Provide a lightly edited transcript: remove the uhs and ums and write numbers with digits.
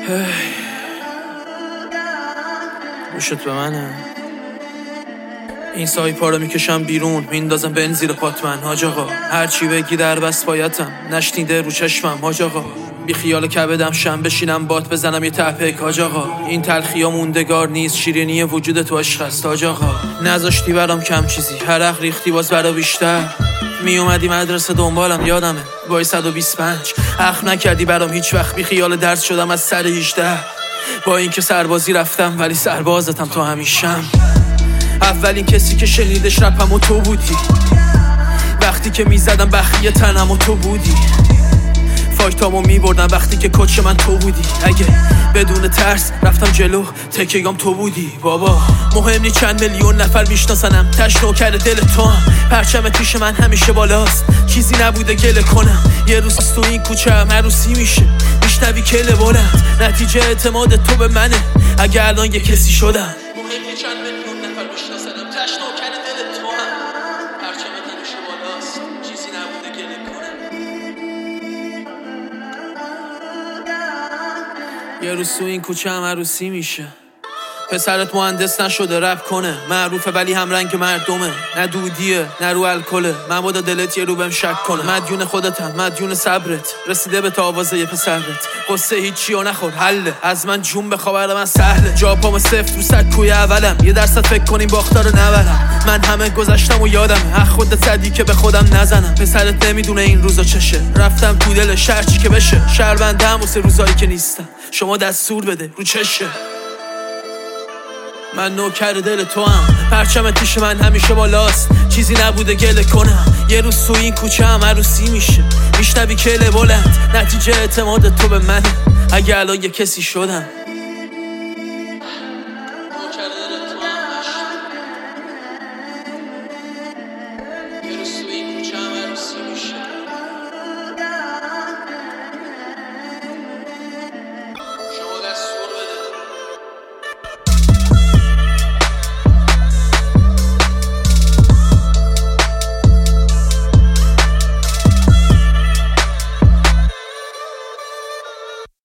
گوشت به منه. این سایپا رو میکشم بیرون، میندازم بن زیر پات من. حاج آقا هرچی بگی در بس بایدم، نشنیده رو چشمم. حاج آقا بی خیال کبدم شم، بشینم بات بزنم یه تپک. حاج آقا این تلخی ها موندگار نیست، شیرینی وجود تو عشق است. حاج آقا نذاشتی برام کم چیزی، حرق ریختی باز برا بیشتر. می اومدی مدرسه دنبالم یادمه بای 125. اخم نکردی برام هیچ وقت، بی خیال درس شدم از سر 18. با اینکه سربازی رفتم ولی سربازتم تا همیشم. اولین کسی که شنیدش رپم و تو بودی، وقتی که میزدم بخیه تنم و تو بودی. فایتامو میبردم وقتی که کوچ من تو بودی. اگه بدون ترس رفتم جلو تکیگام تو بودی. بابا مهم نی چند میلیون نفر میشناسنم، تش نوکر دل تو هم. پرچمت پیش من همیشه بالاست، چیزی نبوده گله کنم. یه روز تو این کوچه هم عروسی میشه، میشنوی کله بلند. نتیجه اعتماد تو به منه، اگه الان یه کسی شدم. مهم نی چند میلیون نفر میشناسنم، تش نوکر دل تو هم. پرچمت همیشه بالاست، چیزی نبوده گله کنم. یه روز تو این کوچه هم عروسی میشه، پسرت مهندس نشده رپ کنه. معروفه ولی هم رنگ مردمه، نه دودیه نه رو الکله. مبادا دلت یه رو بهم شک کنه. مدیون خودتم مدیون صبرت، رسیده به تا آوازه یه پسرت. قصه هیچی و نخور حله، از من جون بخواه من سهله. جا پام سفت رو صد کوی اولم، یه درصد فکر کنیم باختار نبرم. من همه گذشتم و یادمه، اخ خودت صدی که به خودم نزنم. پسرت نمیدونه این روزا چشه، رفتم تو دل شهر چی که بشه. شهروندم واسه روزایی که نیستم، شما دستور بده رو چشه. من نوکر دل تو هم، پرچمت پیش من همیشه بالاست، چیزی نبوده گله کنم. یه روز تو این کوچه هم عروسی میشه، میشنوی کله بلند. نتیجه اعتماد تو به منه، اگه الان یه کسی شدم.